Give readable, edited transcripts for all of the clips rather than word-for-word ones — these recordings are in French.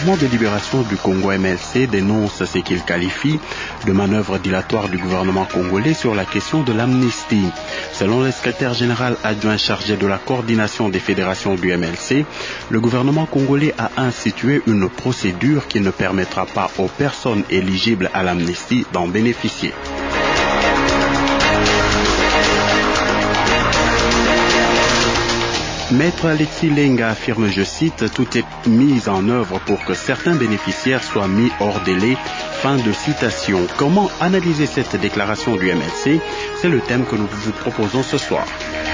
mouvement de libération du Congo MLC dénonce ce qu'il qualifie de manœuvre dilatoire du gouvernement congolais sur la question de l'amnistie. Selon le secrétaire général adjoint chargé de la coordination des fédérations du MLC, le gouvernement congolais a institué une procédure qui ne permettra pas aux personnes éligibles à l'amnistie d'en bénéficier. Maître Alexis Lenga affirme, je cite, « Tout est mis en œuvre pour que certains bénéficiaires soient mis hors délai ». Fin de citation. Comment analyser cette déclaration du MLC? C'est le thème que nous vous proposons ce soir.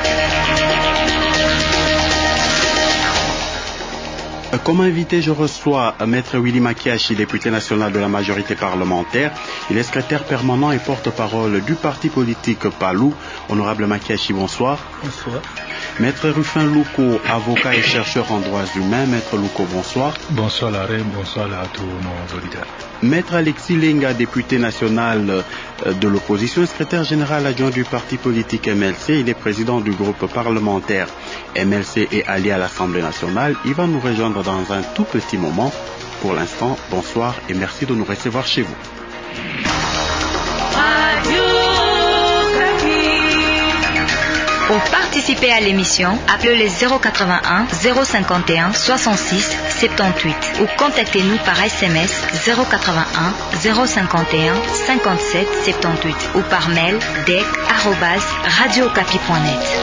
Comme invité, je reçois Maître Willy Makiashi, député national de la majorité parlementaire. Il est secrétaire permanent et porte-parole du parti politique PALU. Honorable Makiashi, bonsoir. Bonsoir. Maître Rufin Louko, avocat et chercheur en droits humains. Maître Louko, bonsoir. Bonsoir la reine, bonsoir à tous nos auditeurs. Maître Alexis Lenga, député national de l'opposition, secrétaire général adjoint du parti politique MLC. Il est président du groupe parlementaire MLC et allié à l'Assemblée nationale. Il va nous rejoindre dans un tout petit moment. Pour l'instant, bonsoir et merci de nous recevoir chez vous. Pour participer à l'émission, appelez les 081 051 66 78 ou contactez-nous par SMS 081 051 57 78 ou par mail dec@radiocapi.net.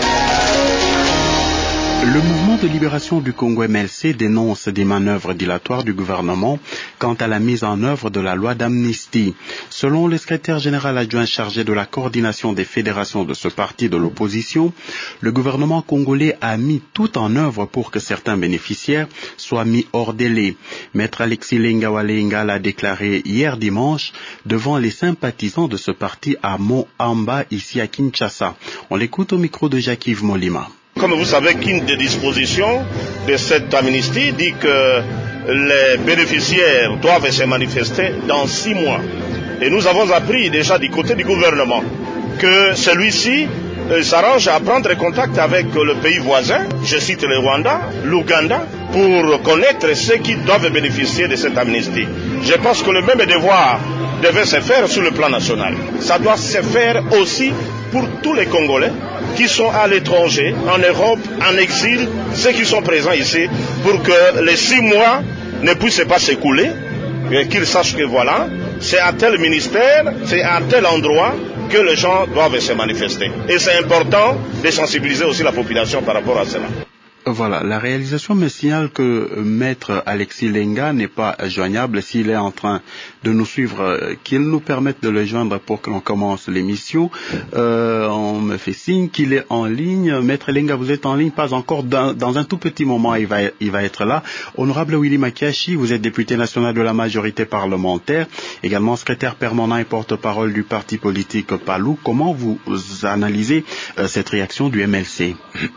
Le mouvement de libération du Congo MLC dénonce des manœuvres dilatoires du gouvernement quant à la mise en œuvre de la loi d'amnistie. Selon le secrétaire général adjoint chargé de la coordination des fédérations de ce parti de l'opposition, le gouvernement congolais a mis tout en œuvre pour que certains bénéficiaires soient mis hors délai. Maître Alexis Lenga Walenga l'a déclaré hier dimanche devant les sympathisants de ce parti à Moamba, ici à Kinshasa. On l'écoute au micro de Jacques-Yves Molima. Comme vous savez qu'une des dispositions de cette amnistie dit que les bénéficiaires doivent se manifester dans 6 mois. Et nous avons appris déjà du côté du gouvernement que celui-ci s'arrange à prendre contact avec le pays voisin, je cite le Rwanda, l'Ouganda, pour connaître ceux qui doivent bénéficier de cette amnistie. Je pense que le même devoir devait se faire sur le plan national. Ça doit se faire aussi pour tous les Congolais qui sont à l'étranger, en Europe, en exil, ceux qui sont présents ici, pour que les 6 mois ne puissent pas s'écouler, et qu'ils sachent que voilà, c'est à tel ministère, c'est à tel endroit que les gens doivent se manifester. Et c'est important de sensibiliser aussi la population par rapport à cela. Voilà, la réalisation me signale que Maître Alexis Lenga n'est pas joignable. S'il est en train de nous suivre, qu'il nous permette de le joindre pour que l'on commence l'émission. On me fait signe qu'il est en ligne. Maître Lenga, vous êtes en ligne, pas encore. Dans un tout petit moment, il va être là. Honorable Willy Makiashi, vous êtes député national de la majorité parlementaire, également secrétaire permanent et porte-parole du parti politique PALU. Comment vous analysez cette réaction du MLC?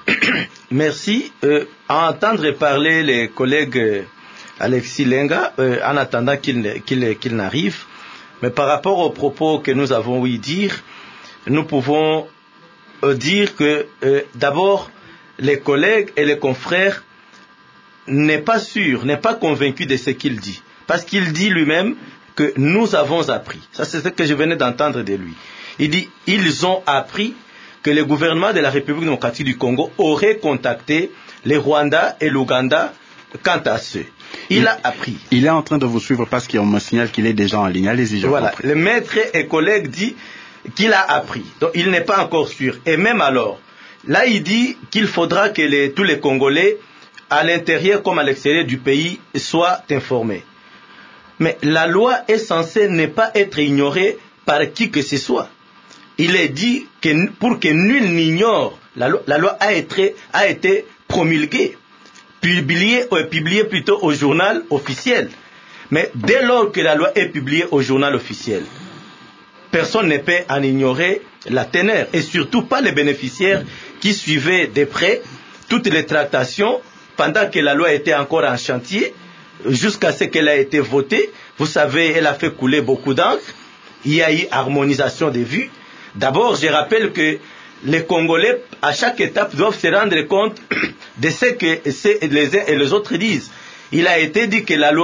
Merci. À entendre parler les collègues Alexis Lenga, en attendant qu'il n'arrive, mais par rapport aux propos que nous avons ouï dire, nous pouvons dire que d'abord, les collègues et les confrères n'est pas convaincu de ce qu'il dit. Parce qu'il dit lui-même que nous avons appris. Ça, c'est ce que je venais d'entendre de lui. Il dit, ils ont appris que le gouvernement de la République démocratique du Congo aurait contacté les Rwandais et l'Ouganda quant à ce. Il a appris. Il est en train de vous suivre parce qu'on me signale qu'il est déjà en ligne. Allez-y, je vous prie. Le maître et collègue dit qu'il a appris. Donc il n'est pas encore sûr. Et même alors, là il dit qu'il faudra que tous les Congolais, à l'intérieur comme à l'extérieur du pays, soient informés. Mais la loi est censée ne pas être ignorée par qui que ce soit. Il est dit que pour que nul n'ignore, la loi a été promulguée, publiée plutôt au journal officiel. Mais dès lors que la loi est publiée au journal officiel, personne ne peut en ignorer la teneur, et surtout pas les bénéficiaires qui suivaient de près toutes les tractations pendant que la loi était encore en chantier, jusqu'à ce qu'elle ait été votée. Vous savez, elle a fait couler beaucoup d'encre, il y a eu harmonisation des vues. D'abord, je rappelle que les Congolais, à chaque étape, doivent se rendre compte de ce que les uns et les autres disent. Il a été dit que la loi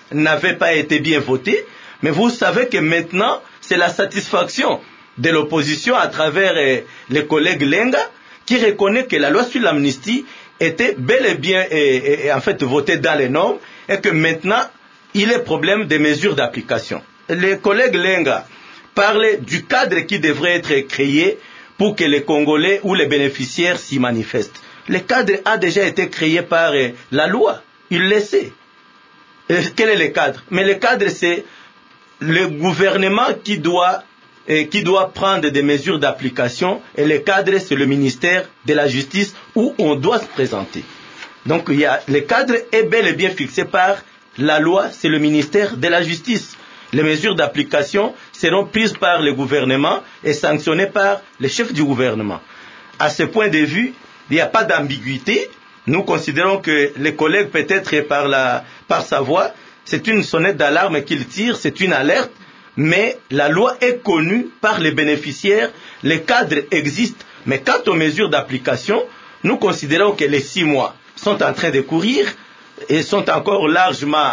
n'avait pas été bien votée, mais vous savez que maintenant, c'est la satisfaction de l'opposition à travers les collègues Lenga qui reconnaît que la loi sur l'amnistie était bel et bien en fait votée dans les normes et que maintenant, il est problème des mesures d'application. Les collègues Lenga parlaient du cadre qui devrait être créé pour que les Congolais ou les bénéficiaires s'y manifestent. Le cadre a déjà été créé par la loi. Il le sait. Quel est le cadre? Mais le cadre, c'est le gouvernement qui doit prendre des mesures d'application, et le cadre, c'est le ministère de la Justice où on doit se présenter. Donc, le cadre est bel et bien fixé par la loi, c'est le ministère de la Justice. Les mesures d'application seront prises par le gouvernement et sanctionnées par le chef du gouvernement. À ce point de vue, il n'y a pas d'ambiguïté. Nous considérons que les collègues, peut-être par sa voix, c'est une sonnette d'alarme qu'ils tirent, c'est une alerte, mais la loi est connue par les bénéficiaires, les cadres existent, mais quant aux mesures d'application, nous considérons que les 6 mois sont en train de courir et sont encore largement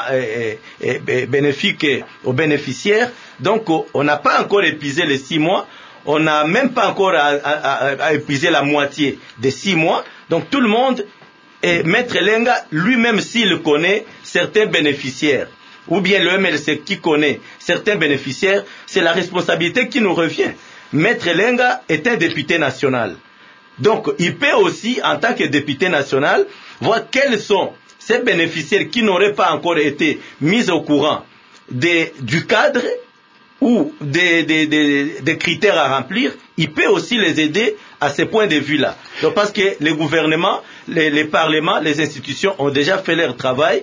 bénéfiques aux bénéficiaires. Donc on n'a pas encore épuisé les 6 mois, on n'a même pas encore à épuiser la moitié des 6 mois. Donc tout le monde, et Maître Lenga lui-même, s'il connaît certains bénéficiaires, ou bien le MLC qui connaît certains bénéficiaires, c'est la responsabilité qui nous revient. Maître Lenga est un député national. Donc il peut aussi, en tant que député national, voir quels sont ces bénéficiaires qui n'auraient pas encore été mis au courant du cadre ou des critères à remplir. Il peut aussi les aider à ce point de vue-là. Donc parce que les gouvernements, les parlements, les institutions ont déjà fait leur travail.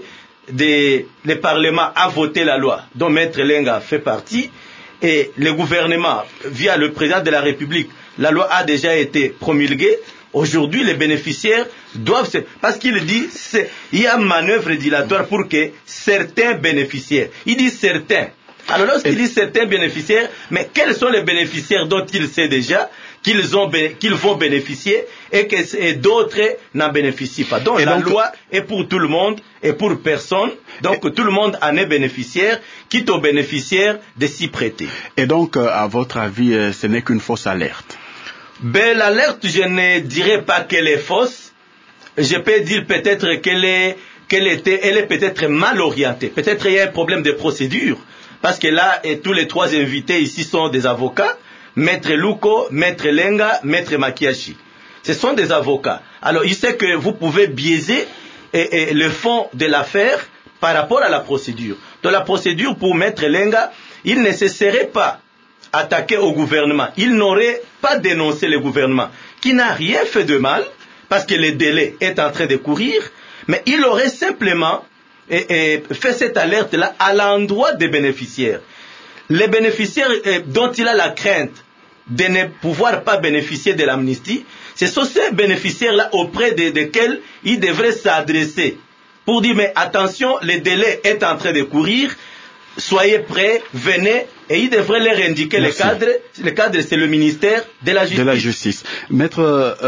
Le Parlement a voté la loi dont Maître Lenga fait partie, et le gouvernement, via le président de la République, la loi a déjà été promulguée. Aujourd'hui, les bénéficiaires doivent parce qu'il dit il y a manœuvre dilatoire pour que certains bénéficiaires, il dit certains. Alors lorsqu'il dit certains bénéficiaires, mais quels sont les bénéficiaires dont il sait déjà qu'ils vont bénéficier et que d'autres n'en bénéficient pas. Donc la loi est pour tout le monde et pour personne. Donc tout le monde en est bénéficiaire, quitte aux bénéficiaires de s'y prêter. Et donc, à votre avis, ce n'est qu'une fausse alerte? L'alerte, je ne dirais pas qu'elle est fausse. Je peux dire peut-être qu'elle est peut-être mal orientée. Peut-être il y a un problème de procédure. Parce que là, tous les 3 invités ici sont des avocats. Maître Luko, Maître Lenga, Maître Makiashi. Ce sont des avocats. Alors, il sait que vous pouvez biaiser le fond de l'affaire par rapport à la procédure. Dans la procédure, pour Maître Lenga, il ne se serait pas attaqué au gouvernement. Il n'aurait pas dénoncé le gouvernement, qui n'a rien fait de mal, parce que le délai est en train de courir, mais il aurait simplement fait cette alerte-là à l'endroit des bénéficiaires. Les bénéficiaires dont il a la crainte de ne pouvoir pas bénéficier de l'amnistie, ce sont ces bénéficiaires-là auprès desquels il devrait s'adresser pour dire, mais attention, le délai est en train de courir, soyez prêts, venez, et il devrait leur indiquer le cadre. Le cadre, c'est le ministère de la Justice. De la Justice. Maître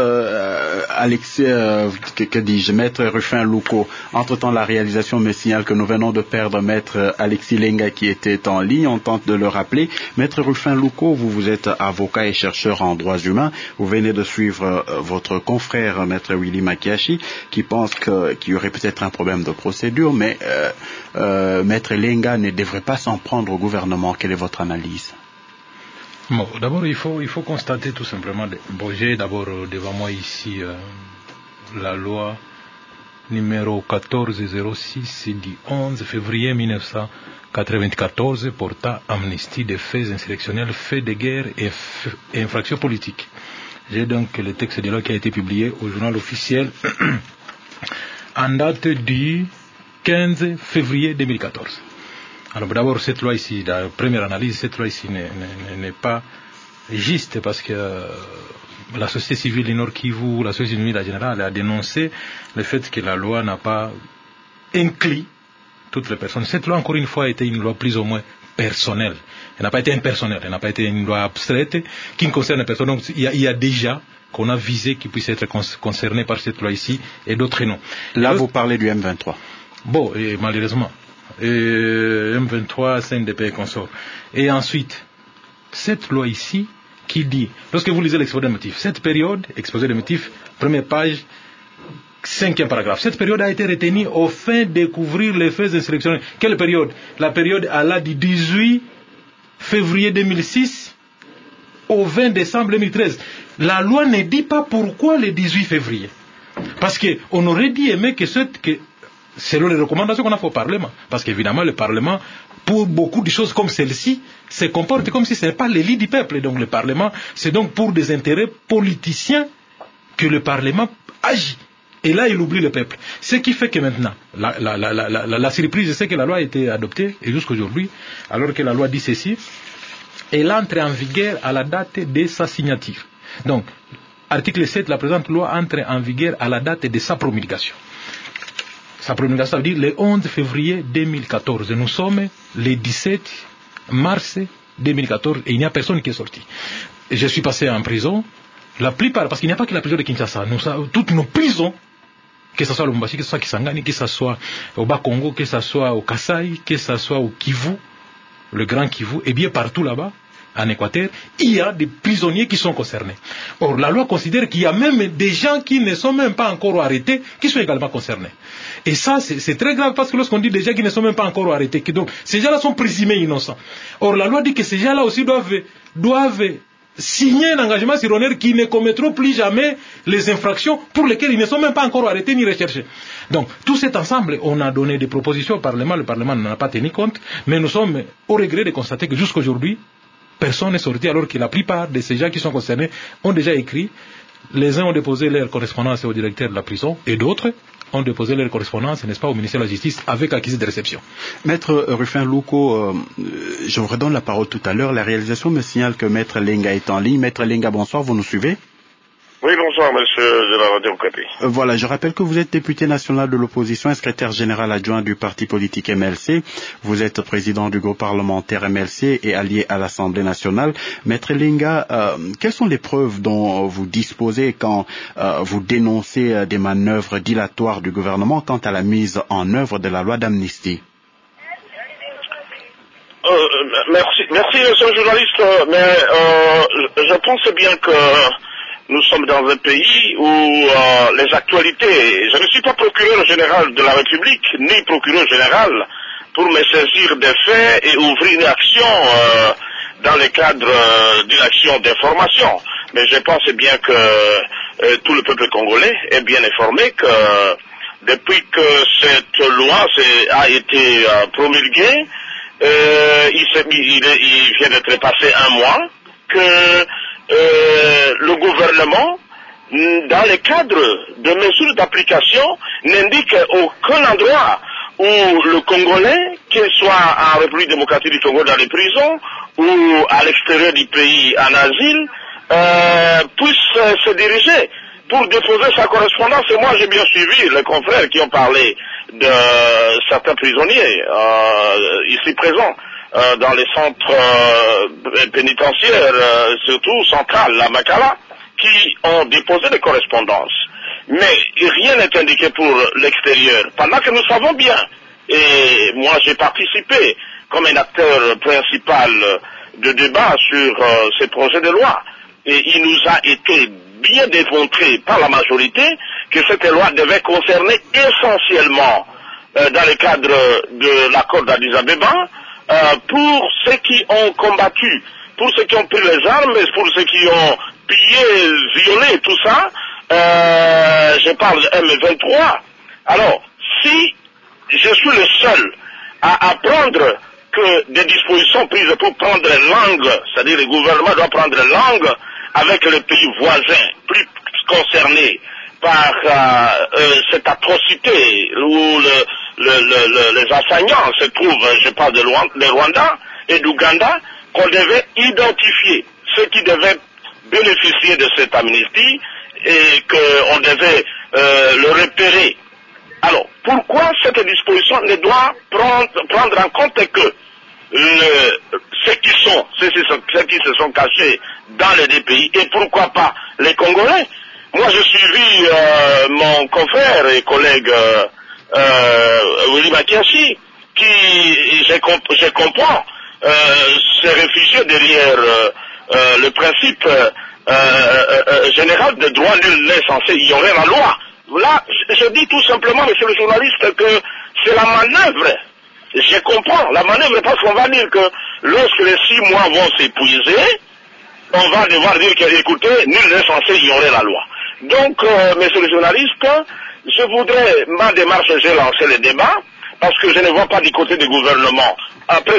Alexis, que dis-je, Maître Rufin Luko, entre-temps, la réalisation me signale que nous venons de perdre Maître Alexis Lenga qui était en ligne. On tente de le rappeler. Maître Rufin Luko, vous êtes avocat et chercheur en droits humains. Vous venez de suivre votre confrère, Maître Willy Makiashi, qui pense qu'il y aurait peut-être un problème de procédure, mais Maître Lenga ne devrait pas s'en prendre au gouvernement. Quelle est votre analyse? Bon, d'abord, il faut constater tout simplement. Bon, j'ai d'abord devant moi ici la loi numéro 1406 du 11 février 1994 portant amnistie des faits insurrectionnels, faits de guerre et infractions politiques. J'ai donc le texte de loi qui a été publié au journal officiel en date du 15 février 2014. Alors d'abord, cette loi ici, la première analyse, cette loi ici n'est pas juste parce que la société civile du Nord Kivu, la société civile en général, a dénoncé le fait que la loi n'a pas inclus toutes les personnes. Cette loi, encore une fois, a été une loi plus ou moins personnelle. Elle n'a pas été impersonnelle, elle n'a pas été une loi abstraite qui ne concerne personne. Donc il y a déjà qu'on a visé qui puissent être concernés par cette loi ici et d'autres non. Là, vous parlez du M23. Bon, et malheureusement. M23, CNDP et consorts. Et ensuite, cette loi ici qui dit, lorsque vous lisez l'exposé des motifs, cette période, exposé des motifs, première page, 5e paragraphe, cette période a été retenue au fin de découvrir les faits insurrectionnels. Quelle période? La période alla du 18 février 2006 au 20 décembre 2013. La loi ne dit pas pourquoi le 18 février. Parce qu'on aurait dit aimer que selon les recommandations qu'on a fait au Parlement, parce qu'évidemment le Parlement, pour beaucoup de choses comme celle-ci, se comporte comme si ce n'est pas l'élit du peuple. Donc le Parlement, c'est donc pour des intérêts politiciens que le Parlement agit. Et là, il oublie le peuple. Ce qui fait que maintenant, la surprise, c'est que la loi a été adoptée, et jusqu'aujourd'hui, alors que la loi dit ceci, elle entre en vigueur à la date de sa signature. Donc, article 7, la présente loi entre en vigueur à la date de sa promulgation. Sa promulgation, ça veut dire le 11 février 2014. Nous sommes le 17 mars 2014 et il n'y a personne qui est sorti. Je suis passé en prison. La plupart, parce qu'il n'y a pas que la prison de Kinshasa, toutes nos prisons, que ce soit au Lubumbashi, que ce soit au Kisangani, que ce soit au Bas-Congo, que ce soit au Kasaï, que ce soit au Kivu, le Grand Kivu, et bien partout là-bas, en Équateur, il y a des prisonniers qui sont concernés. Or, la loi considère qu'il y a même des gens qui ne sont même pas encore arrêtés, qui sont également concernés. Et ça, c'est très grave parce que lorsqu'on dit des gens qui ne sont même pas encore arrêtés, donc ces gens-là sont présumés innocents. Or, la loi dit que ces gens-là aussi doivent signer un engagement sur honneur qui ne commettront plus jamais les infractions pour lesquelles ils ne sont même pas encore arrêtés ni recherchés. Donc, tout cet ensemble, on a donné des propositions au Parlement, le Parlement n'en a pas tenu compte, mais nous sommes au regret de constater que jusqu'aujourd'hui, personne n'est sorti alors que la plupart de ces gens qui sont concernés ont déjà écrit. Les uns ont déposé leur correspondance au directeur de la prison et d'autres ont déposé leur correspondance, n'est-ce pas, au ministère de la Justice avec accusé de réception. Maître Rufin Louko, je vous redonne la parole tout à l'heure. La réalisation me signale que Maître Lenga est en ligne. Maître Lenga, bonsoir, vous nous suivez? Oui, bonsoir, monsieur de la Radio Okapi. Voilà, je rappelle que vous êtes député national de l'opposition et secrétaire général adjoint du parti politique MLC. Vous êtes président du groupe parlementaire MLC et allié à l'Assemblée nationale. Maître Lenga, quelles sont les preuves dont vous disposez quand vous dénoncez des manœuvres dilatoires du gouvernement quant à la mise en œuvre de la loi d'amnistie? Merci, monsieur le journaliste, mais je pense bien que nous sommes dans un pays où les actualités, je ne suis pas procureur général de la République, ni procureur général pour me saisir des faits et ouvrir une action dans le cadre d'une action d'information. Mais je pense bien que tout le peuple congolais est bien informé que depuis que cette loi a été promulguée, il vient d'être passé un mois, que le gouvernement, dans le cadre de mesures d'application, n'indique aucun endroit où le Congolais, qu'il soit en République démocratique du Congo dans les prisons ou à l'extérieur du pays en asile, puisse se diriger pour déposer sa correspondance. Et moi j'ai bien suivi les confrères qui ont parlé de certains prisonniers ici présents dans les centres pénitentiaires, surtout centrales, la Makala, qui ont déposé des correspondances. Mais rien n'est indiqué pour l'extérieur, pendant que nous savons bien, et moi j'ai participé comme un acteur principal de débat sur ces projets de loi, et il nous a été bien démontré par la majorité que cette loi devait concerner essentiellement, dans le cadre de l'accord d'Addis Abeba, pour ceux qui ont combattu, pour ceux qui ont pris les armes, pour ceux qui ont pillé, violé, tout ça, je parle de M23. Alors, si je suis le seul à apprendre que des dispositions prises pour prendre langue, c'est-à-dire le gouvernement doit prendre langue avec les pays voisins plus concernés par cette atrocité où les assaillants se trouvent, je parle de Rwanda et d'Ouganda, qu'on devait identifier ceux qui devaient bénéficier de cette amnistie et qu'on devait le repérer. Alors, pourquoi cette disposition ne doit prendre en compte que ceux qui se sont cachés dans les deux pays, et pourquoi pas les Congolais? Moi, j'ai suivi mon confrère et collègue Willy Makiashi, qui, je comprends, se réfugier derrière le principe général de droit, nul n'est censé ignorer la loi. Là, je dis tout simplement, monsieur le journaliste, que c'est la manœuvre. Je comprends la manœuvre parce qu'on va dire que lorsque les 6 mois vont s'épuiser, on va devoir dire que, écoutez, nul n'est censé ignorer la loi. Donc, monsieur le journaliste, je voudrais, ma démarche, j'ai lancé le débat, parce que je ne vois pas du côté du gouvernement, après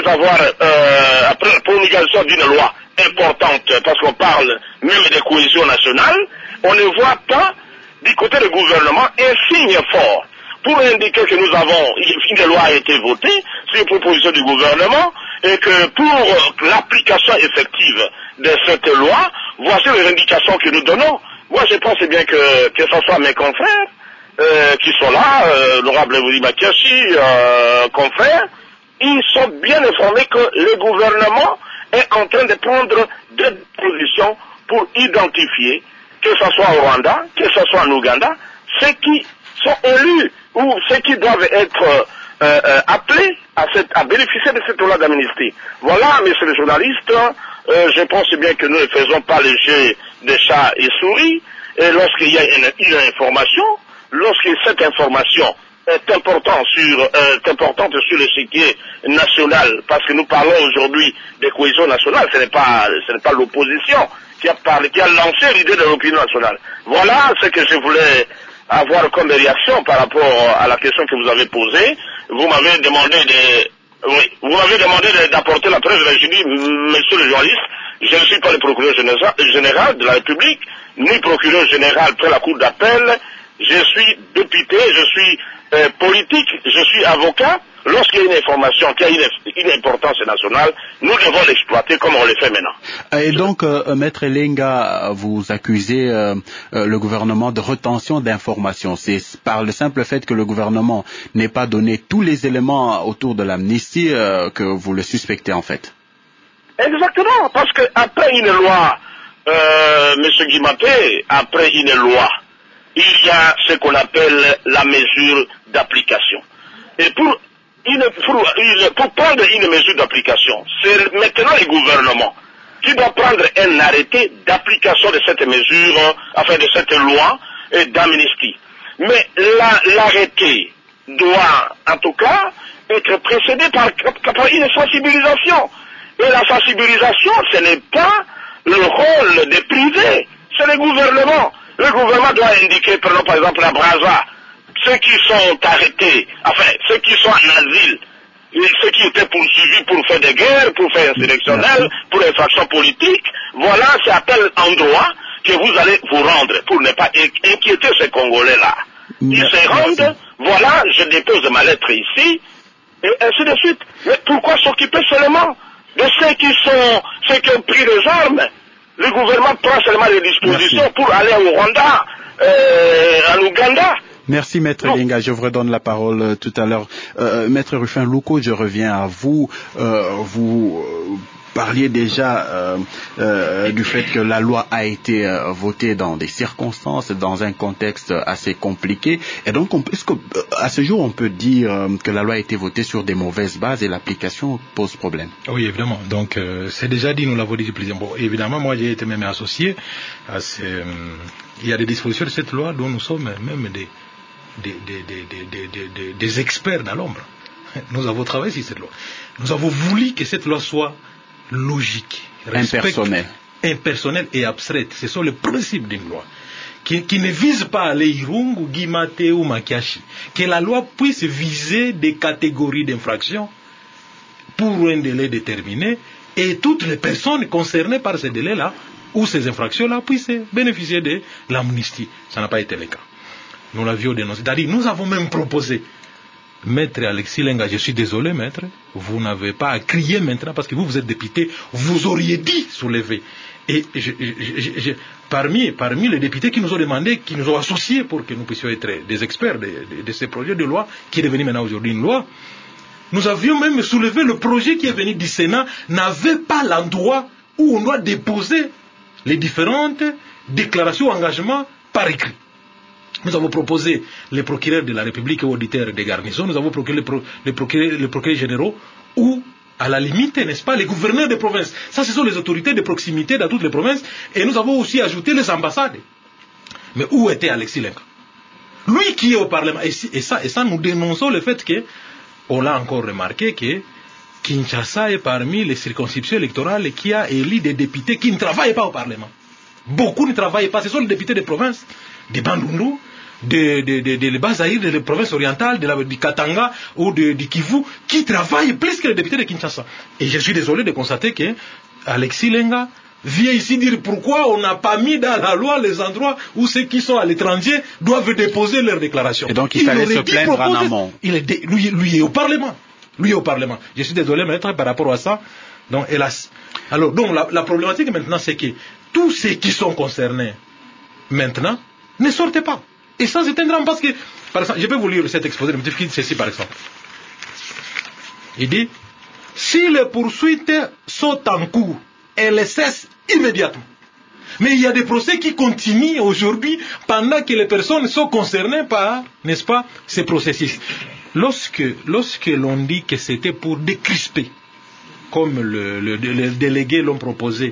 la promulgation d'une loi importante, parce qu'on parle même de cohésion nationale, on ne voit pas du côté du gouvernement un signe fort pour indiquer que nous avons, une loi a été votée sur proposition du gouvernement et que pour l'application effective de cette loi, voici les indications que nous donnons. Moi, je pense bien que ce soit mes confrères qui sont là, l'honorable Willy Makiachi, confrères, ils sont bien informés que le gouvernement est en train de prendre des positions pour identifier, que ce soit au Rwanda, que ce soit en Ouganda, ceux qui sont élus ou ceux qui doivent être appelés à bénéficier de cette loi d'amnistie. Voilà, messieurs les journalistes, je pense bien que nous ne faisons pas le jeu de chats et souris, et lorsqu'il y a une information, lorsque cette information est importante sur l'échiquier national, parce que nous parlons aujourd'hui de cohésion nationale, ce n'est pas l'opposition qui a lancé l'idée de l'opinion nationale. Voilà ce que je voulais avoir comme réaction par rapport à la question que vous avez posée. Vous m'avez demandé d'apporter la preuve. Je dis, monsieur le journaliste, je ne suis pas le procureur général de la République, ni procureur général près la Cour d'appel. Je suis député, je suis politique, je suis avocat. Lorsqu'il y a une information qui a une importance nationale, nous devons l'exploiter comme on le fait maintenant. Et donc, Maître Lenga, vous accusez le gouvernement de retention d'informations. C'est par le simple fait que le gouvernement n'ait pas donné tous les éléments autour de l'amnistie que vous le suspectez en fait. Exactement, parce que après une loi, Monsieur Guimaté, après une loi, il y a ce qu'on appelle la mesure d'application. Et pour prendre une mesure d'application, c'est maintenant le gouvernement qui doit prendre un arrêté d'application de cette mesure, enfin de cette loi d'amnistie. Mais l'arrêté doit, en tout cas, être précédé par une sensibilisation. Et la sensibilisation, ce n'est pas le rôle des privés, c'est le gouvernement. Le gouvernement doit indiquer, par exemple, à Brazza, ceux qui sont arrêtés, enfin, ceux qui sont en asile, ceux qui étaient poursuivis pour faire des guerres, pour faire insurrectionnel, pour infraction politique, voilà, c'est à tel endroit que vous allez vous rendre pour ne pas inquiéter ces Congolais-là. Ils se rendent, voilà, je dépose ma lettre ici, et ainsi de suite. Mais pourquoi s'occuper seulement de ceux qui ont pris les armes? Le gouvernement prend seulement les dispositions pour aller au Rwanda, en Ouganda. Merci Maître Lenga, je vous redonne la parole tout à l'heure. Maître Rufin Louko, je reviens à vous. Vous parliez déjà du fait que la loi a été votée dans des circonstances, dans un contexte assez compliqué. Et donc, est-ce qu'à ce jour, on peut dire que la loi a été votée sur des mauvaises bases et l'application pose problème? Oui, évidemment. Donc, c'est déjà dit, nous l'avons dit plusieurs fois. Bon, évidemment, moi, j'ai été même associé à il y a des dispositions de cette loi dont nous sommes même des experts dans l'ombre. Nous avons travaillé sur cette loi. Nous avons voulu que cette loi soit logique, impersonnelle et abstraite. Ce sont les principes d'une loi qui ne vise pas les Irungu, Guimaté ou Makiachi. Que la loi puisse viser des catégories d'infractions pour un délai déterminé et toutes les personnes concernées par ces délais-là ou ces infractions-là puissent bénéficier de l'amnistie. Ça n'a pas été le cas. Nous l'avions dénoncé. C'est-à-dire, nous avons même proposé, Maître Alexis Lenga, je suis désolé, Maître, vous n'avez pas à crier maintenant parce que vous êtes député, vous auriez dit soulever. Et parmi les députés qui nous ont demandé, qui nous ont associés pour que nous puissions être des experts de ces projets de loi, qui est devenu maintenant aujourd'hui une loi, nous avions même soulevé le projet qui est venu du Sénat, n'avait pas l'endroit où on doit déposer les différentes déclarations, engagements par écrit. Nous avons proposé les procureurs de la République et auditeurs des garnisons, nous avons proposé les procureurs généraux ou, à la limite, n'est-ce pas, les gouverneurs des provinces. Ça, ce sont les autorités de proximité dans toutes les provinces. Et nous avons aussi ajouté les ambassades. Mais où était Alexis Lenga? Lui qui est au Parlement. Et ça, nous dénonçons le fait que, on l'a encore remarqué, que Kinshasa est parmi les circonscriptions électorales qui a élu des députés qui ne travaillent pas au Parlement. Beaucoup ne travaillent pas. Ce sont les députés des provinces, des Bandundu, de Bazaïr, des provinces orientales, du Katanga ou du Kivu, qui travaillent plus que les députés de Kinshasa. Et je suis désolé de constater que Alexis Lenga vient ici dire pourquoi on n'a pas mis dans la loi les endroits où ceux qui sont à l'étranger doivent déposer leur déclaration. Et donc il fallait se plaindre en amont. Lui est au Parlement. Lui est au Parlement. Je suis désolé, maître, par rapport à ça. Donc, hélas. Alors, donc, la problématique maintenant, c'est que tous ceux qui sont concernés maintenant ne sortent pas. Et ça, c'est un drame parce que, par exemple, je peux vous lire cet exposé, qui dit ceci, par exemple. Il dit, si les poursuites sont en cours, elles cessent immédiatement. Mais il y a des procès qui continuent aujourd'hui pendant que les personnes sont concernées par, n'est-ce pas, ces processus. Lorsque l'on dit que c'était pour décrisper, comme les délégués l'ont proposé,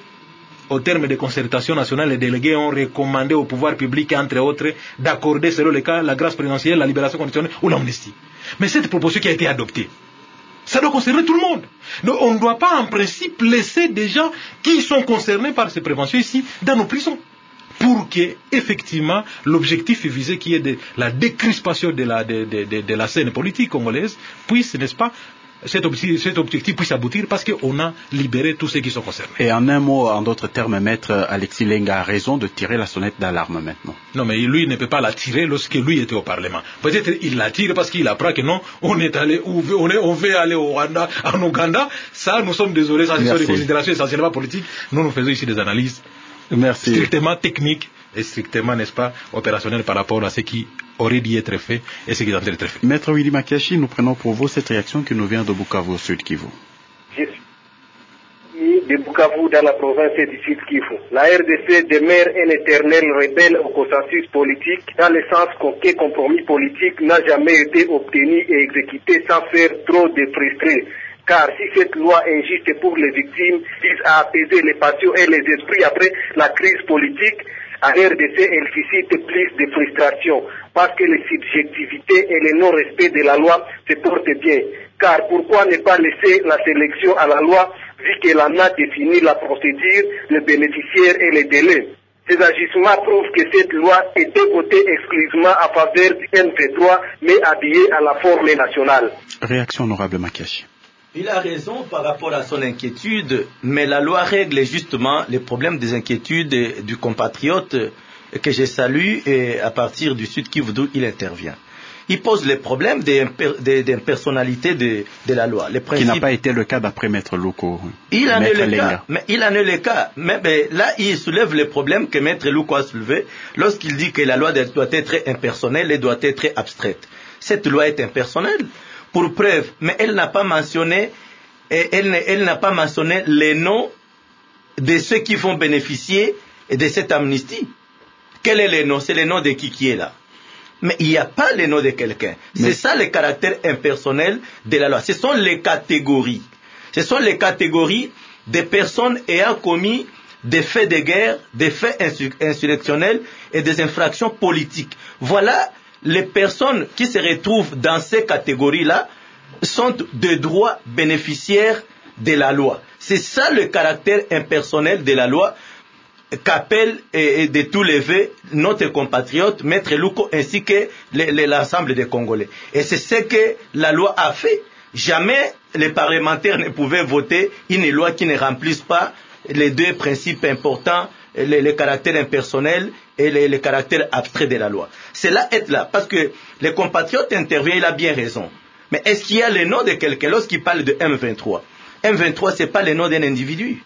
au terme de concertation nationale, les délégués ont recommandé au pouvoir public, entre autres, d'accorder, selon les cas, la grâce présidentielle, la libération conditionnelle ou l'amnistie. Mais cette proposition qui a été adoptée, ça doit concerner tout le monde. Donc on ne doit pas, en principe, laisser des gens qui sont concernés par ces préventions ici, dans nos prisons. Pour que, effectivement, l'objectif visé qui est de la décrispation de la scène politique congolaise puisse, n'est-ce pas, cet objectif puisse aboutir parce qu'on a libéré tous ceux qui sont concernés. Et en un mot, en d'autres termes, maître Alexis Lenga a raison de tirer la sonnette d'alarme maintenant. Non, mais lui ne peut pas la tirer lorsque lui était au Parlement. Peut-être il la tire parce qu'il apprend que non, on veut aller au Rwanda, en Ouganda. Ça, nous sommes désolés, ça, ce sont des considérations essentiellement politiques. Nous faisons ici des analyses strictement techniques et strictement, n'est-ce pas, opérationnelles par rapport à ce qui aurait dû être fait et ce qui est en train d'être fait. Maître Willy Makiashi, nous prenons pour vous cette réaction qui nous vient de Bukavu au Sud Kivu. Je suis de Bukavu dans la province du Sud Kivu. La RDC demeure un éternel rebelle au consensus politique dans le sens qu'aucun compromis politique n'a jamais été obtenu et exécuté sans faire trop de frustrés. Car si cette loi injuste pour les victimes vise à apaiser les passions et les esprits après la crise politique, à RDC, elle suscite plus de frustration parce que les subjectivités et le non-respect de la loi se portent bien. Car pourquoi ne pas laisser la sélection à la loi vu qu'elle en a défini la procédure, les bénéficiaires et les délais? Ces agissements prouvent que cette loi est dévotée exclusivement à faveur du M23 mais habillée à la forme nationale. Réaction honorable Makiashi. Il a raison par rapport à son inquiétude, mais la loi règle justement les problèmes des inquiétudes du compatriote que je salue et à partir du Sud Kivu d'où il intervient. Il pose les problèmes d'impersonnalité de la loi. Les principes... Qui n'a pas été le cas d'après Maître Luko. Il en est le cas. Mais là, il soulève les problèmes que Maître Luko a soulevés lorsqu'il dit que la loi doit être impersonnelle et doit être abstraite. Cette loi est impersonnelle. Pour preuve, mais elle n'a pas mentionné, elle n'a pas mentionné les noms de ceux qui vont bénéficier de cette amnistie. Quel est le nom? C'est le nom de qui est là. Mais il n'y a pas le nom de quelqu'un. C'est ça le caractère impersonnel de la loi. Ce sont les catégories. Ce sont les catégories des personnes ayant commis des faits de guerre, des faits insurrectionnels et des infractions politiques. Voilà. Les personnes qui se retrouvent dans ces catégories-là sont de droits bénéficiaires de la loi. C'est ça le caractère impersonnel de la loi qu'appelle et de tout lever notre compatriote, Maître Luko, ainsi que l'ensemble des Congolais. Et c'est ce que la loi a fait. Jamais les parlementaires ne pouvaient voter une loi qui ne remplisse pas les deux principes importants, le caractère impersonnel et le caractère abstrait de la loi. Cela est là, parce que les compatriotes interviennent, il a bien raison. Mais est-ce qu'il y a le nom de quelqu'un lorsqu'il parle de M23? M23, ce n'est pas le nom d'un individu.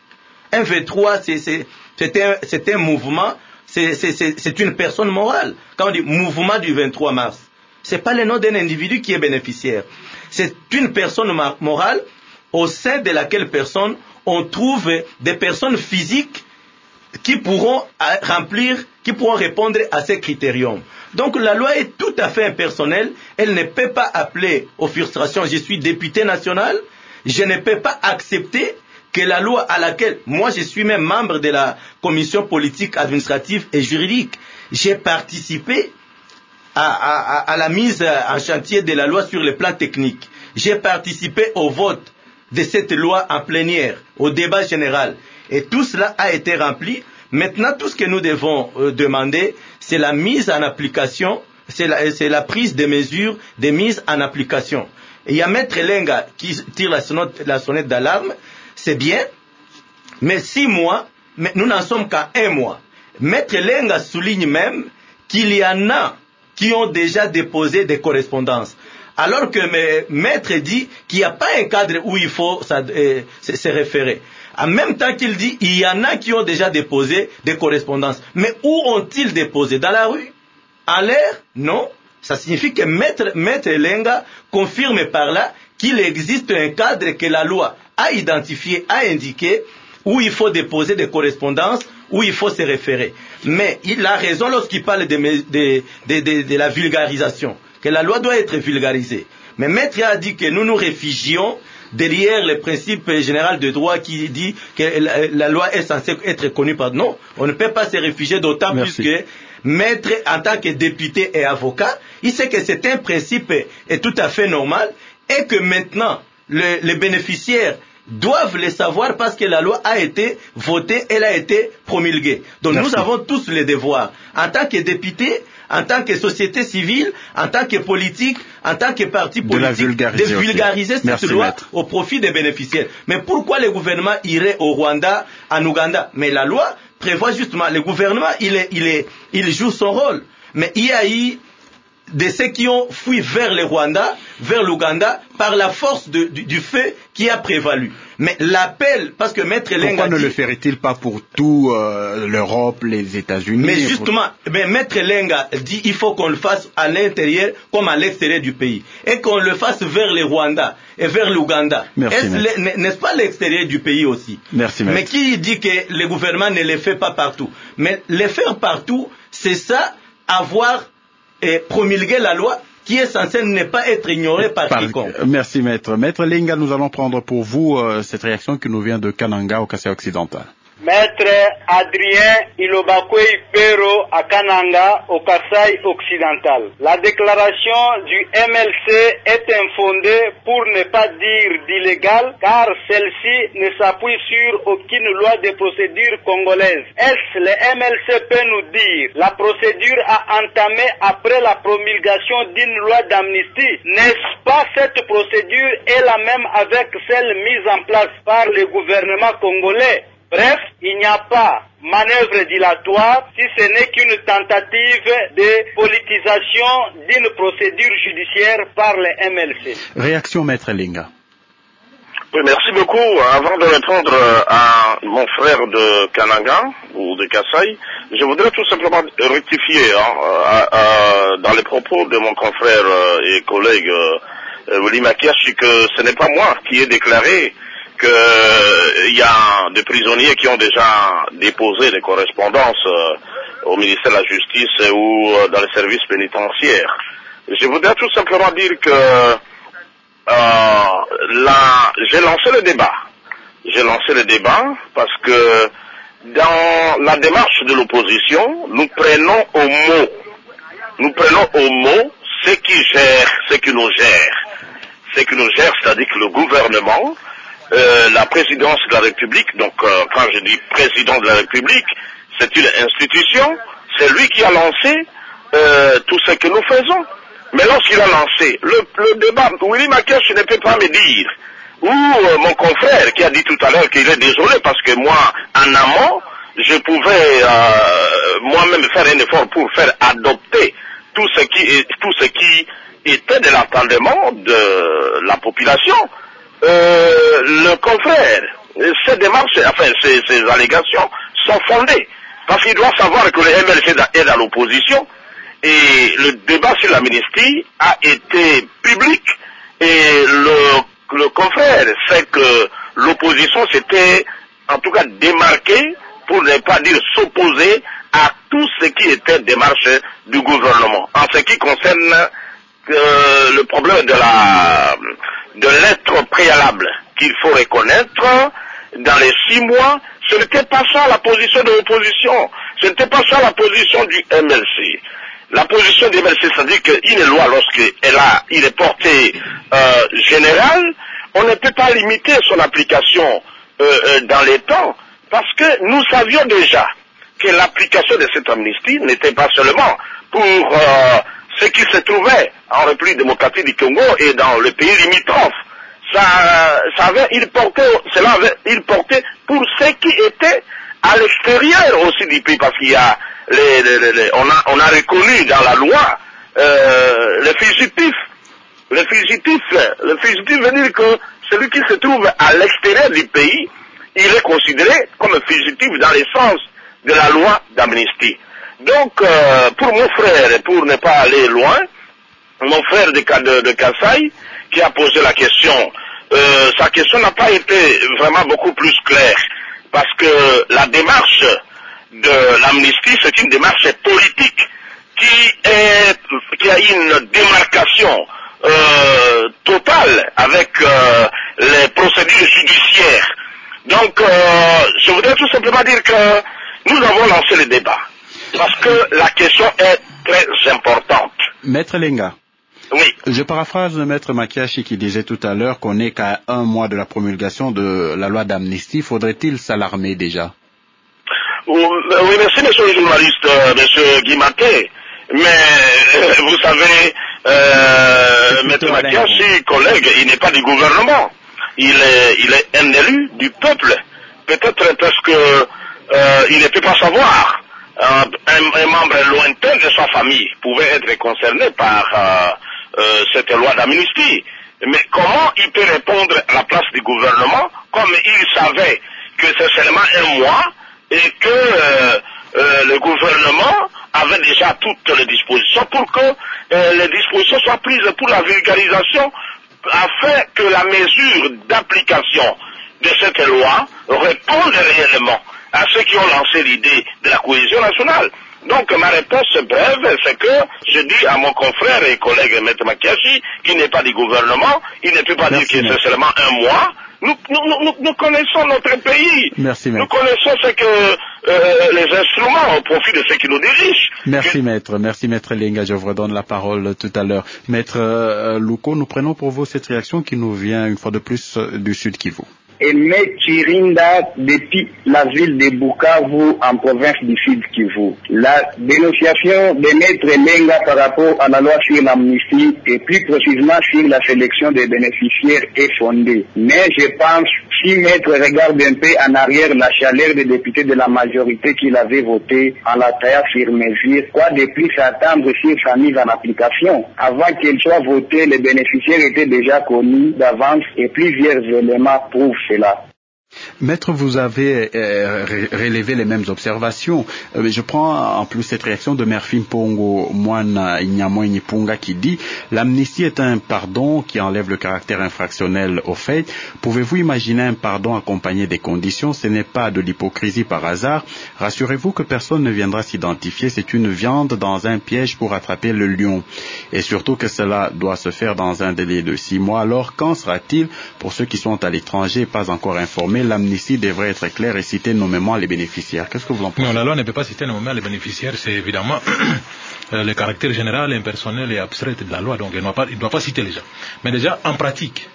M23, c'est un mouvement, c'est une personne morale. Quand on dit mouvement du 23 mars, ce n'est pas le nom d'un individu qui est bénéficiaire. C'est une personne morale au sein de laquelle personne on trouve des personnes physiques qui pourront remplir, qui pourront répondre à ces critériums. Donc la loi est tout à fait impersonnelle. Elle ne peut pas appeler aux frustrations. Je suis député national. Je ne peux pas accepter que la loi à laquelle, moi je suis même membre de la commission politique, administrative et juridique, j'ai participé à la mise en chantier de la loi sur le plan technique. J'ai participé au vote de cette loi en plénière, au débat général. Et tout cela a été rempli. Maintenant, tout ce que nous devons demander, c'est la mise en application, c'est la prise de mesures de mise en application. Et il y a Maître Lenga qui tire la sonnette d'alarme, c'est bien, mais 6 mois, mais nous n'en sommes qu'à 1 mois. Maître Lenga souligne même qu'il y en a qui ont déjà déposé des correspondances. Alors que Maître dit qu'il n'y a pas un cadre où il faut se référer. En même temps qu'il dit, il y en a qui ont déjà déposé des correspondances. Mais où ont-ils déposé? Dans la rue? En l'air? Non. Ça signifie que Maître Lenga confirme par là qu'il existe un cadre que la loi a identifié, a indiqué, où il faut déposer des correspondances, où il faut se référer. Mais il a raison lorsqu'il parle de la vulgarisation, que la loi doit être vulgarisée. Mais Maître a dit que nous nous réfugions derrière le principe général de droit qui dit que la loi est censée être connue par... Non, on ne peut pas se réfugier, d'autant plus que Maître, en tant que député et avocat, il sait que c'est un principe est tout à fait normal et que maintenant, les bénéficiaires doivent le savoir parce que la loi a été votée, elle a été promulguée. Donc nous avons tous les devoirs, en tant que députés, en tant que société civile, en tant que politique, en tant que parti politique, de vulgariser cette loi au profit des bénéficiaires. Mais pourquoi le gouvernement irait au Rwanda, en Ouganda? Mais la loi prévoit justement, le gouvernement, il joue son rôle. Mais il y a eu de ceux qui ont fui vers le Rwanda, vers l'Ouganda, par la force du fait qui a prévalu. Mais l'appel, parce que Maître Lenga pourquoi ne le ferait-il pas pour tout l'Europe, les États-Unis? Mais justement, Maître Lenga dit il faut qu'on le fasse à l'intérieur comme à l'extérieur du pays. Et qu'on le fasse vers le Rwanda et vers l'Ouganda. N'est-ce pas l'extérieur du pays aussi? Merci, Maître. Mais qui dit que le gouvernement ne le fait pas partout? Mais le faire partout, c'est ça, avoir promulguer la loi qui est censée ne pas être ignorée par quiconque. Merci Maître. Maître Lenga, nous allons prendre pour vous cette réaction qui nous vient de Kananga au Kasaï occidental. Maître Adrien Ilobakwe Pero à Kananga, au Kasaï occidental. La déclaration du MLC est infondée pour ne pas dire d'illégal, car celle-ci ne s'appuie sur aucune loi de procédure congolaise. Est-ce le MLC peut nous dire la procédure a entamé après la promulgation d'une loi d'amnistie? N'est-ce pas cette procédure est la même avec celle mise en place par le gouvernement congolais? Bref, il n'y a pas manœuvre dilatoire si ce n'est qu'une tentative de politisation d'une procédure judiciaire par le MLC. Réaction Maître Lenga. Oui, merci beaucoup. Avant de répondre à mon frère de Kananga ou de Kasaï, je voudrais tout simplement rectifier dans les propos de mon confrère et collègue Willy Makiachi que ce n'est pas moi qui ai déclaré qu'il y a des prisonniers qui ont déjà déposé des correspondances au ministère de la Justice ou dans les services pénitentiaires. Je voudrais tout simplement dire que j'ai lancé le débat. J'ai lancé le débat parce que dans la démarche de l'opposition, nous prenons au mot. Nous prenons au mot ce qui gère, ce qui nous gère. Ce qui nous gère, c'est-à-dire que le gouvernement, la présidence de la République, donc quand je dis président de la République, c'est une institution, c'est lui qui a lancé tout ce que nous faisons. Mais lorsqu'il a lancé le débat, Willy Makiachi ne peut pas me dire, ou mon confrère qui a dit tout à l'heure qu'il est désolé parce que moi, en amont, je pouvais moi-même faire un effort pour faire adopter tout ce qui était de l'entendement de la population. Le confrère, ces démarches, enfin ces allégations sont fondées. Parce qu'il doit savoir que le MLC est dans l'opposition et le débat sur l'amnistie a été public et le confrère sait que l'opposition s'était en tout cas démarquée, pour ne pas dire s'opposer à tout ce qui était démarche du gouvernement. En ce qui concerne le problème de lettre préalable qu'il faut reconnaître dans les 6 mois, ce n'était pas ça la position de l'opposition, ce n'était pas ça la position du MLC. La position du MLC, c'est-à-dire qu'une loi, lorsqu'il est portée générale, on ne peut pas limiter son application dans les temps, parce que nous savions déjà que l'application de cette amnistie n'était pas seulement pour ce qui se trouvait en République démocratique du Congo et dans le pays limitrophe. Il portait pour ce qui était à l'extérieur aussi du pays, parce qu'il y a on a reconnu dans la loi les fugitifs. Le fugitif veut dire que celui qui se trouve à l'extérieur du pays, il est considéré comme un fugitif dans le sens de la loi d'amnistie. Donc, pour mon frère, et pour ne pas aller loin, mon frère de Kasaï, qui a posé la question, sa question n'a pas été vraiment beaucoup plus claire, parce que la démarche de l'amnistie, c'est une démarche politique qui a une démarcation totale avec les procédures judiciaires. Donc, je voudrais tout simplement dire que nous avons lancé le débat, parce que la question est très importante. Maître Lenga. Oui. Je paraphrase le maître Makiashi qui disait tout à l'heure qu'on n'est qu'à 1 mois de la promulgation de la loi d'amnistie. Faudrait-il s'alarmer déjà? Oui, merci, monsieur le journaliste, monsieur Guimaté. Mais vous savez, maître Makiashi, collègue, il n'est pas du gouvernement. Il est un élu du peuple. Peut-être parce que il ne peut pas savoir. Un membre lointain de sa famille pouvait être concerné par cette loi d'amnistie. Mais comment il peut répondre à la place du gouvernement, comme il savait que c'est seulement 1 mois et que le gouvernement avait déjà toutes les dispositions pour que les dispositions soient prises pour la vulgarisation, afin que la mesure d'application de cette loi réponde réellement à ceux qui ont lancé l'idée de la cohésion nationale. Donc ma réponse brève, c'est que je dis à mon confrère et collègue Maître Makiashi, qui n'est pas du gouvernement, il ne peut pas dire que c'est seulement 1 mois. Nous connaissons notre pays. Merci, nous connaissons ce que les instruments au profit de ceux qui nous dirigent. Merci maître. Merci maître Lenga. Je vous redonne la parole tout à l'heure. Maître Louko, nous prenons pour vous cette réaction qui nous vient une fois de plus du Sud Kivu. Aimé Chirinda depuis la ville de Bukavu en province du Sud Kivu. La dénonciation de Maître Lenga par rapport à la loi sur l'amnistie et plus précisément sur la sélection des bénéficiaires est fondée. Mais je pense, si Maître regarde un peu en arrière la chaleur des députés de la majorité qu'il avait voté en la taillant sur mesure, quoi de plus attendre sur sa mise en application? Avant qu'elle soit votée, les bénéficiaires étaient déjà connus d'avance et plusieurs éléments prouvent cela. Maître, vous avez relevé les mêmes observations. Je prends en plus cette réaction de Merfin Pongo Moine Inyamo Nipunga qui dit « L'amnistie est un pardon qui enlève le caractère infractionnel au fait. Pouvez-vous imaginer un pardon accompagné des conditions? Ce n'est pas de l'hypocrisie par hasard. Rassurez-vous que personne ne viendra s'identifier. C'est une viande dans un piège pour attraper le lion. Et surtout que cela doit se faire dans un délai de 6 mois. Alors, quand sera-t-il pour ceux qui sont à l'étranger et pas encore informés? L'amnistie devrait être claire et citer nommément les bénéficiaires. Qu'est-ce que vous en pensez? Non, la loi ne peut pas citer nommément les bénéficiaires. C'est évidemment le caractère général, impersonnel et abstrait de la loi. Donc, il ne doit pas citer les gens. Mais déjà, en pratique,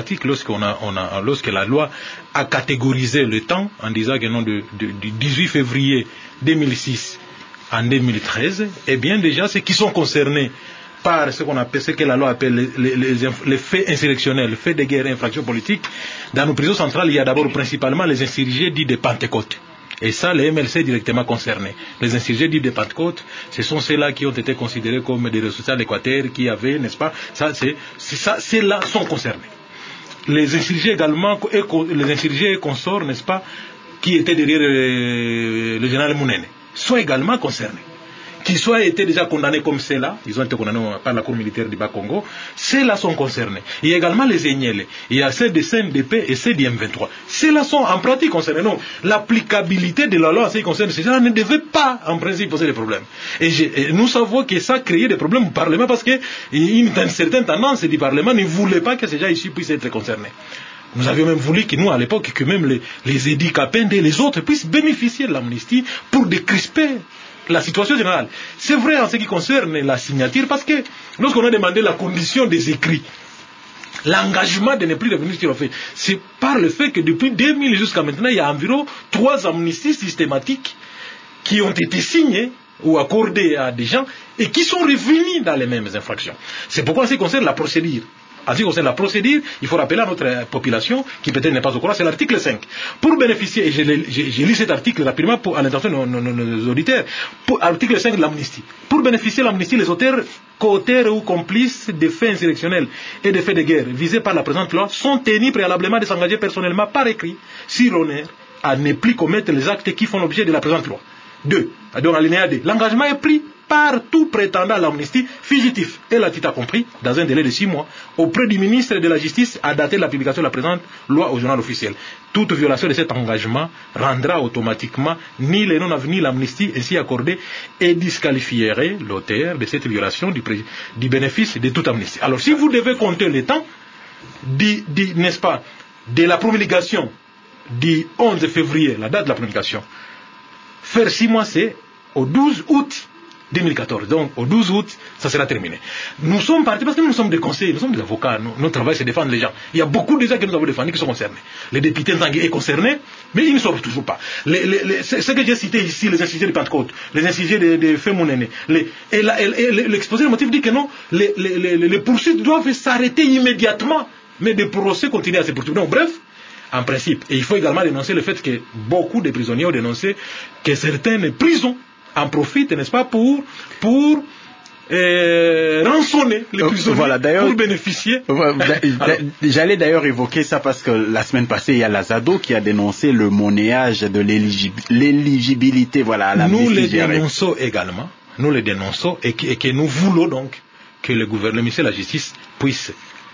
lorsque la loi a catégorisé le temps en disant que non du 18 février 2006 en 2013, eh bien déjà ceux qui sont concernés par ce que la loi appelle les faits insurrectionnels, les faits de guerre et infractions politiques, dans nos prisons centrales, il y a d'abord principalement les insurgés dits de Pentecôte. Et ça, les MLC est directement concerné. Les insurgés dits de Pentecôte, ce sont ceux-là qui ont été considérés comme des ressources à l'Équateur, qui avaient, n'est-ce pas, ceux-là sont concernés. Les insurgés également, les insurgés consorts, n'est-ce pas, qui étaient derrière le général Mounene, sont également concernés. qui soient été déjà condamnés comme ceux-là, ils ont été condamnés par la Cour militaire du Bas-Congo, ceux-là sont concernés. Il y a également les Enyele, il y a ceux de CNDP et ceux du M23. Ceux-là sont en pratique concernés. Donc, l'applicabilité de la loi en ce qui concerne ces gens ne devait pas, en principe, poser des problèmes. Et nous savons que ça a créé des problèmes au Parlement parce que une certaine tendance du Parlement ne voulait pas que ces gens ici puissent être concernés. Nous avions même voulu que nous, à l'époque, que même les Edi Kapende et les autres puissent bénéficier de l'amnistie pour décrisper la situation générale. C'est vrai en ce qui concerne la signature, parce que lorsqu'on a demandé la condition des écrits, l'engagement de ne plus revenir sur le fait, c'est par le fait que depuis 2000 jusqu'à maintenant, il y a environ 3 amnisties systématiques qui ont été signées ou accordées à des gens et qui sont revenus dans les mêmes infractions. C'est pourquoi en ce qui concerne la procédure, en ce qui concerne la procédure, il faut rappeler à notre population, qui peut-être n'est pas au courant, c'est l'article 5. Pour bénéficier, et j'ai lu cet article rapidement à l'intention de nos auditeurs, pour article 5 de l'amnistie. Pour bénéficier de l'amnistie, les auteurs, co-auteurs ou complices des faits insurrectionnels et des faits de guerre visés par la présente loi sont tenus préalablement de s'engager personnellement par écrit, sur honneur, à ne plus commettre les actes qui font l'objet de la présente loi. 2. Donc, alinéa 2. L'engagement est pris par tout prétendant à l'amnistie fugitif, et la titre compris, dans un délai de 6 mois, auprès du ministre de la Justice à dater de la publication de la présente loi au journal officiel. Toute violation de cet engagement rendra automatiquement ni les non-avenus ni l'amnistie ainsi accordée et disqualifierait l'auteur de cette violation du bénéfice de toute amnistie. Alors, si vous devez compter le temps, n'est-ce pas, de la promulgation du 11 février, la date de la promulgation, faire 6 mois, c'est au 12 août 2014. Donc, au 12 août, ça sera terminé. Nous sommes partis parce que nous sommes des conseillers, nous sommes des avocats. Notre travail, c'est de défendre les gens. Il y a beaucoup de gens que nous avons défendus qui sont concernés. Le député Nzangi est concerné, mais il ne sort toujours pas. Ce que j'ai cité ici, les insurgés de Pentecôte, les insurgés de Femounene, l'exposé de motif dit que non, les poursuites doivent s'arrêter immédiatement, mais des procès continuent à se poursuivre. Donc, bref, en principe. Et il faut également dénoncer le fait que beaucoup de prisonniers ont dénoncé que certaines prisons en profitent, n'est-ce pas, pour rançonner les prisonniers, voilà, pour bénéficier. J'allais d'ailleurs évoquer ça parce que la semaine passée, il y a la ZADO qui a dénoncé le monnayage de l'éligibilité, voilà, à la Nous les dénonçons également, et que nous voulons donc que le ministère de la Justice puisse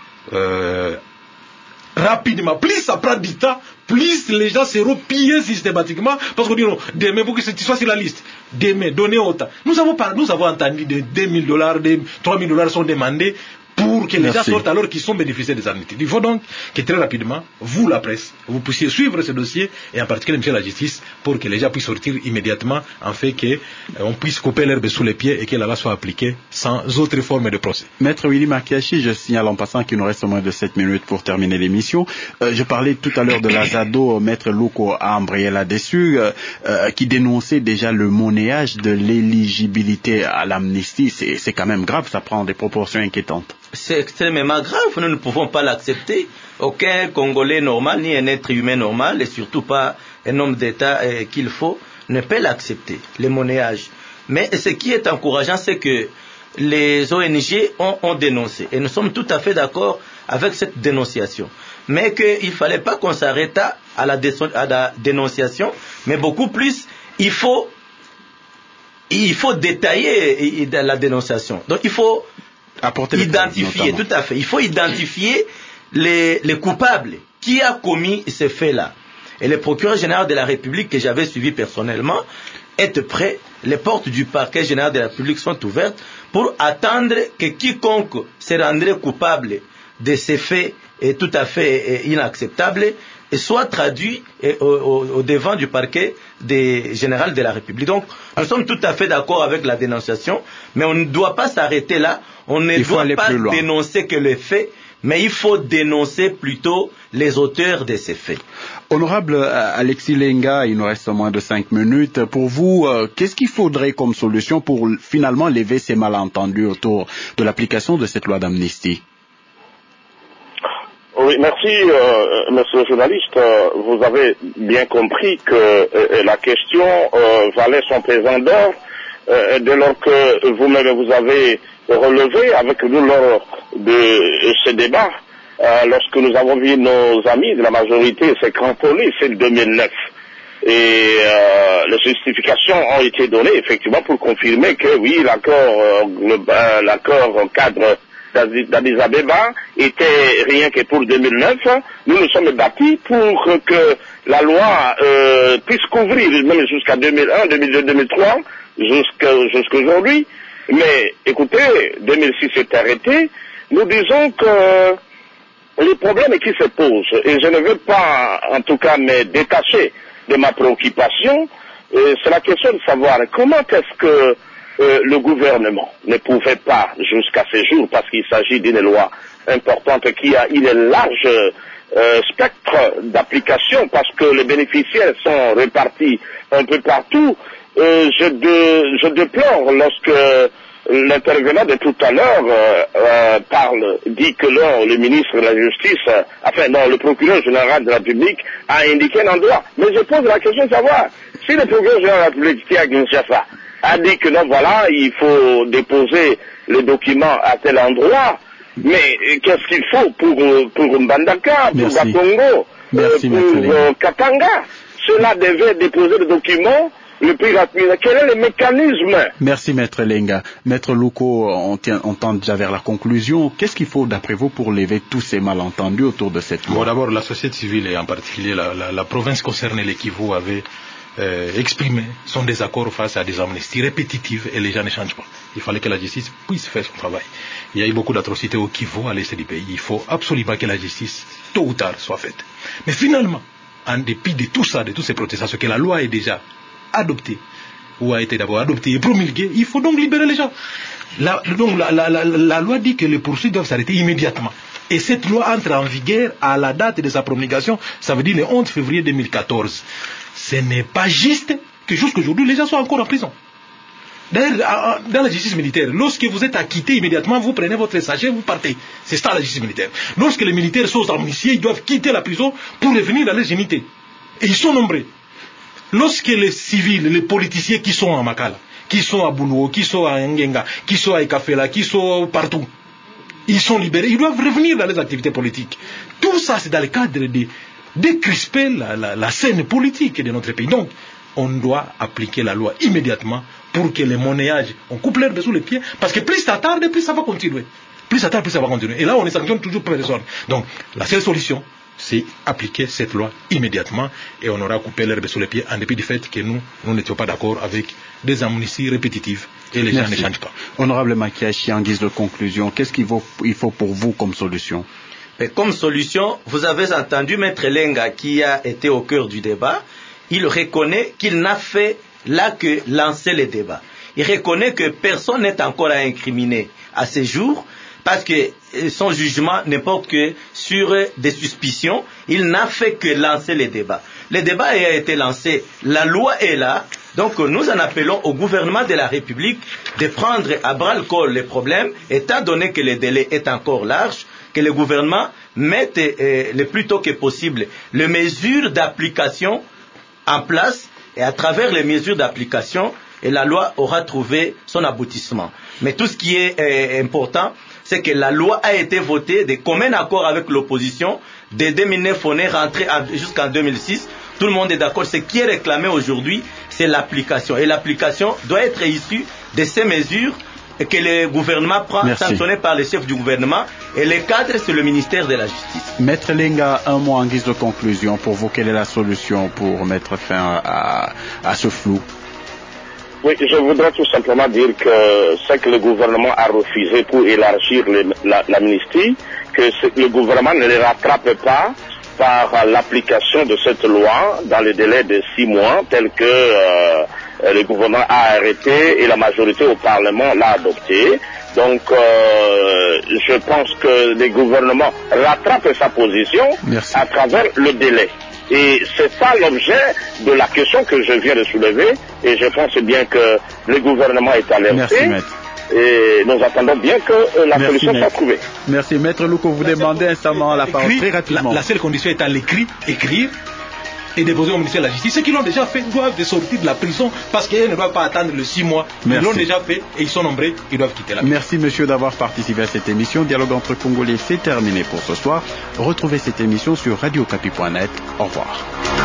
rapidement, plus ça prend du temps, plus les gens seront pillés systématiquement, parce qu'on dit non, demain, pour que tu sois sur la liste, demain, donnez autant. Nous avons entendu de $2,000, $3,000 sont demandés pour que les gens sortent alors qu'ils sont bénéficiaires des amnisties. Il faut donc que très rapidement, vous, la presse, vous puissiez suivre ce dossier, et en particulier M. la Justice, pour que les gens puissent sortir immédiatement, en fait qu'on puisse couper l'herbe sous les pieds et que la loi soit appliquée sans autre forme de procès. Maître Willy Makiachi, je signale en passant qu'il nous reste moins de 7 minutes pour terminer l'émission. Je parlais tout à l'heure de la ZADO, Maître Louko a embrayé là-dessus, qui dénonçait déjà le monnayage de l'éligibilité à l'amnistie. C'est quand même grave, ça prend des proportions inquiétantes. C'est extrêmement grave, nous ne pouvons pas l'accepter. Aucun Congolais normal, ni un être humain normal, et surtout pas un homme d'État qu'il faut, ne peut l'accepter, le monnayage. Mais ce qui est encourageant, c'est que les ONG ont dénoncé. Et nous sommes tout à fait d'accord avec cette dénonciation. Mais qu'il ne fallait pas qu'on s'arrête à la dénonciation, mais beaucoup plus, il faut détailler la dénonciation. Donc il faut identifier, tout à fait. Il faut identifier les coupables. Qui a commis ces faits-là? Et le procureur général de la République, que j'avais suivi personnellement, est prêt. Les portes du parquet général de la République sont ouvertes pour attendre que quiconque se rendrait coupable de ces faits est tout à fait inacceptable et soit traduit au devant du parquet général de la République. Donc, nous sommes tout à fait d'accord avec la dénonciation, mais on ne doit pas s'arrêter là. On ne doit pas dénoncer que les faits, mais il faut dénoncer plutôt les auteurs de ces faits. Honorable Alexis Lenga, il nous reste moins de 5 minutes. Pour vous, qu'est-ce qu'il faudrait comme solution pour finalement lever ces malentendus autour de l'application de cette loi d'amnistie? Oui, merci, monsieur le journaliste. Vous avez bien compris que la question valait son pesant d'or, dès lors que vous-même vous avez relevé avec nous lors de ce débat, lorsque nous avons vu nos amis de la majorité se cramponner, c'est le 2009. Et les justifications ont été données effectivement pour confirmer que oui, l'accord cadre d'Addis Abeba était rien que pour 2009. Nous nous sommes battus pour que la loi puisse couvrir même jusqu'à 2001, 2002, 2003, jusqu'à aujourd'hui. Mais écoutez, 2006 est arrêté. Nous disons que les problèmes qui se posent, et je ne veux pas en tout cas me détacher de ma préoccupation, c'est la question de savoir comment est-ce que le gouvernement ne pouvait pas jusqu'à ce jour, parce qu'il s'agit d'une loi importante qui a une large spectre d'application, parce que les bénéficiaires sont répartis un peu partout. Je déplore lorsque l'intervenant de tout à l'heure dit que le ministre de la Justice, le procureur général de la République a indiqué un endroit. Mais je pose la question de savoir si le procureur général de la République qui est à Kinshasa a dit que non, voilà, il faut déposer les documents à tel endroit, mais qu'est-ce qu'il faut pour Mbandaka, pour Bakongo, pour Katanga? Cela devait déposer les documents le plus rapide. Quel est le mécanisme? Merci Maître Lenga. Maître Luko, on tend déjà vers la conclusion. Qu'est-ce qu'il faut d'après vous pour lever tous ces malentendus autour de cette loi? Bon, d'abord, la société civile et en particulier la province concernée, les Kivu, avait exprimé son désaccord face à des amnisties répétitives et les gens ne changent pas. Il fallait que la justice puisse faire son travail. Il y a eu beaucoup d'atrocités au Kivu, à l'est du pays. Il faut absolument que la justice, tôt ou tard, soit faite. Mais finalement, en dépit de tout ça, de toutes ces protestations, que la loi est déjà adoptée, ou a été d'abord adoptée et promulguée, il faut donc libérer les gens. La loi dit que les poursuites doivent s'arrêter immédiatement. Et cette loi entre en vigueur à la date de sa promulgation, ça veut dire le 11 février 2014. Ce n'est pas juste que jusqu'aujourd'hui, les gens soient encore en prison. D'ailleurs, dans la justice militaire, lorsque vous êtes acquitté immédiatement, vous prenez votre sachet, vous partez. C'est ça la justice militaire. Lorsque les militaires sont amnistiés, ils doivent quitter la prison pour revenir à leurs unités. Et ils sont nombreux. Lorsque les civils, les politiciens qui sont à Makala, qui sont à Boulouo, qui sont à Ngenga, qui sont à Ekafela, qui sont partout, ils sont libérés, ils doivent revenir dans les activités politiques. Tout ça, c'est dans le cadre de décrisper la scène politique de notre pays. Donc, on doit appliquer la loi immédiatement pour que les monnayages, on coupe l'herbe sous les pieds, parce que plus ça tarde, plus ça va continuer. Plus ça tarde, plus ça va continuer. Et là, on ne sanctionne toujours plus personne. Donc, la seule solution, c'est appliquer cette loi immédiatement et on aura coupé l'herbe sous les pieds en dépit du fait que nous n'étions pas d'accord avec des amnisties répétitives et les gens ne changent pas. Honorable Makiachi, en guise de conclusion, qu'est-ce qu'il faut pour vous comme solution? Comme solution, vous avez entendu Maître Lenga qui a été au cœur du débat. Il reconnaît qu'il n'a fait là que lancer le débat. Il reconnaît que personne n'est encore à incriminer à ce jour parce que son jugement n'est pas que sur des suspicions. Il n'a fait que lancer le débat. Le débat a été lancé, la loi est là. Donc nous en appelons au gouvernement de la République de prendre à bras-le-corps les problèmes, étant donné que le délai est encore large, que le gouvernement mette le plus tôt que possible les mesures d'application en place, et à travers les mesures d'application, et la loi aura trouvé son aboutissement. Mais tout ce qui est important, c'est que la loi a été votée de commun accord avec l'opposition. De 2009, on est rentré jusqu'en 2006. Tout le monde est d'accord. Ce qui est réclamé aujourd'hui, c'est l'application. Et l'application doit être issue de ces mesures que le gouvernement prend, sanctionné par le chef du gouvernement. Et le cadre, c'est le ministère de la Justice. Maître Lenga, un mot en guise de conclusion. Pour vous, quelle est la solution pour mettre fin à ce flou? Oui, je voudrais tout simplement dire que ce que le gouvernement a refusé pour élargir l'amnistie, que le gouvernement ne les rattrape pas par l'application de cette loi dans le délai de 6 mois, tel que le gouvernement a arrêté et la majorité au Parlement l'a adopté. Donc, je pense que le gouvernement rattrape sa position à travers le délai. Et c'est ça l'objet de la question que je viens de soulever. Et je pense bien que le gouvernement est alerté. Merci, maître. Et nous attendons bien que la solution soit trouvée. Merci, maître Luko. Vous demandez instamment la parole très rapidement. La seule condition est à écrire et déposer au ministère de la Justice. Ceux qui l'ont déjà fait doivent sortir de la prison parce qu'ils ne doivent pas attendre les 6 mois. Ils l'ont déjà fait et ils sont nombreux, ils doivent quitter la prison. Merci monsieur d'avoir participé à cette émission. Dialogue entre Congolais, c'est terminé pour ce soir. Retrouvez cette émission sur radiocapi.net. Au revoir.